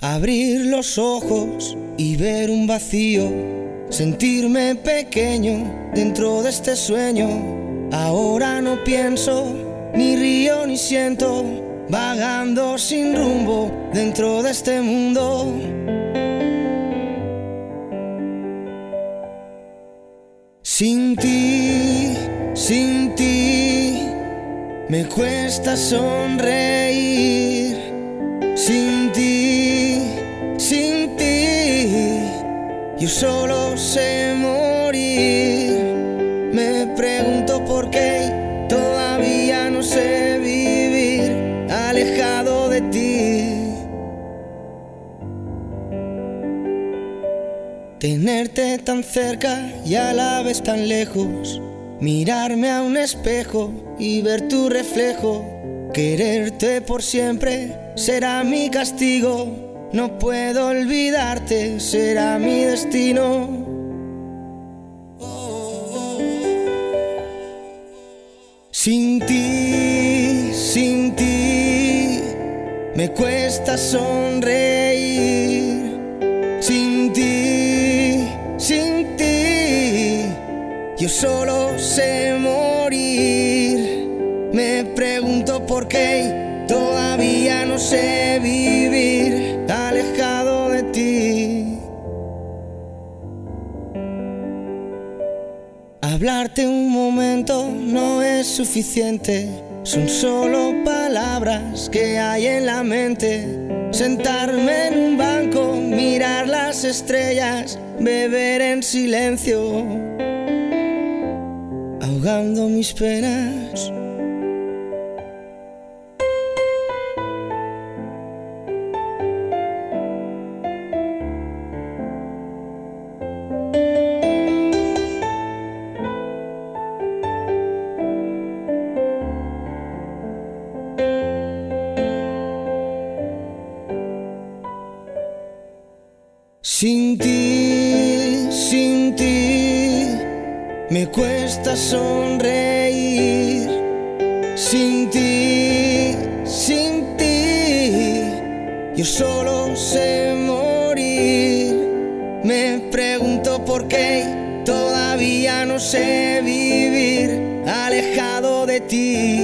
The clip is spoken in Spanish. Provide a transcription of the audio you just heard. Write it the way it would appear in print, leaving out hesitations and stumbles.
Abrir los ojos y ver un vacío, sentirme pequeño dentro de este sueño. Ahora no pienso, ni río ni siento, vagando sin rumbo dentro de este mundo. Sin ti, me cuesta sonreír. Sin ti, yo solo sé morir. Me pregunto por qué todavía no sé vivir alejado de ti. Tenerte tan cerca y a la vez tan lejos, mirarme a un espejo y ver tu reflejo. Quererte por siempre será mi castigo. No puedo olvidarte, será mi destino. Sin ti, me cuesta sonreír. Sin ti, yo solo sé morir. Me pregunto por qué todavía no sé vivir alejado de ti. Hablarte un momento no es suficiente, son solo palabras que hay en la mente. Sentarme en un banco, mirar las estrellas, beber en silencio, ahogando mis penas. Sin ti, me cuesta sonreír. Sin ti, yo solo sé morir. Me pregunto por qué todavía no sé vivir alejado de ti.